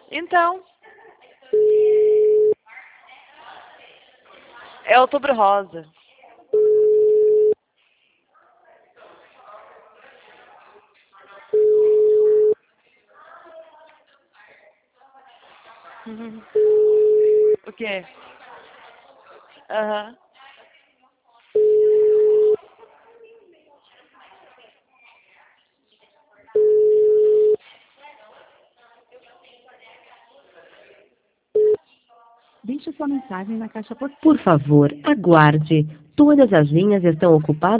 Então, é Outubro Rosa. O quê? Aham. Deixe sua mensagem na caixa postal. Por favor, aguarde. Todas as linhas estão ocupadas.